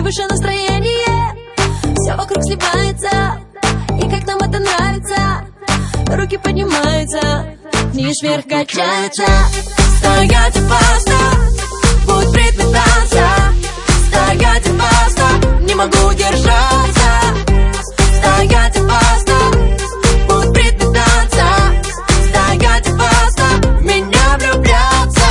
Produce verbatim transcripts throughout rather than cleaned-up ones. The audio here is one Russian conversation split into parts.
выше настроение, все вокруг сливается, и как нам это нравится. Руки поднимаются, вниз вверх качаются. Стоять опасно, будь в ритме танца. Стоять опасно, не могу держаться. Стоять опасно, будь в ритме танца. Стоять опасно, в меня влюбляться.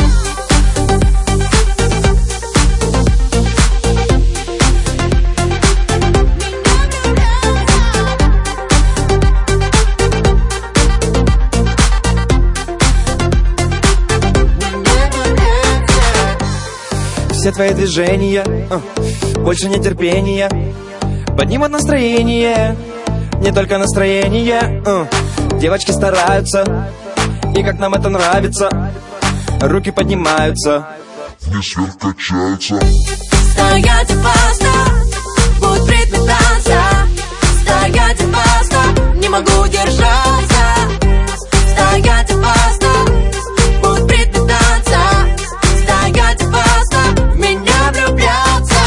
Все твои движения, uh, больше нетерпения, поднимут настроение, не только настроение. uh. Девочки стараются, и как нам это нравится, руки поднимаются, вниз вверх качаются. Стоять опасно, будь в ритме танца. Стоять опасно, не могу держаться. Стоять опасно, будь в ритме танца. Стоять опасно, в меня влюбляться.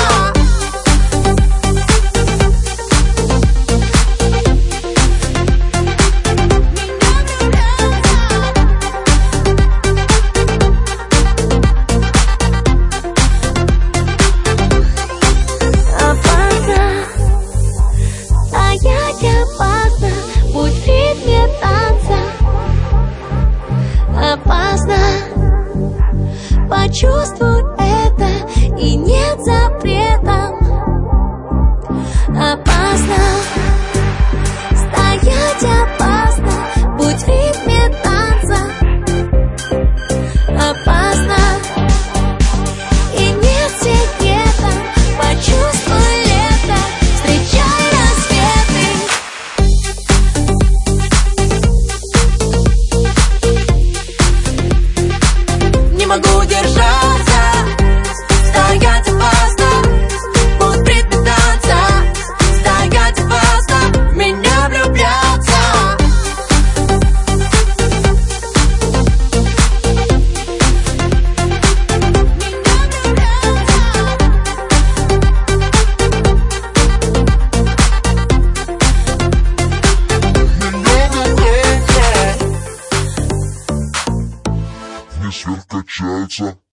Опасно, стоять опасно, будь в ритме танца. Опасно, почувствуй это, и нет запрета. Опасно, стоять опасно, будь в ритме танца. Опасно, и нет секрета, почувствуй лето, встречай рассветы. Не могу держаться. Стоять опасно, будь в ритме танца. Стоять опасно, в меня влюбляться. Вниз вверх качаются.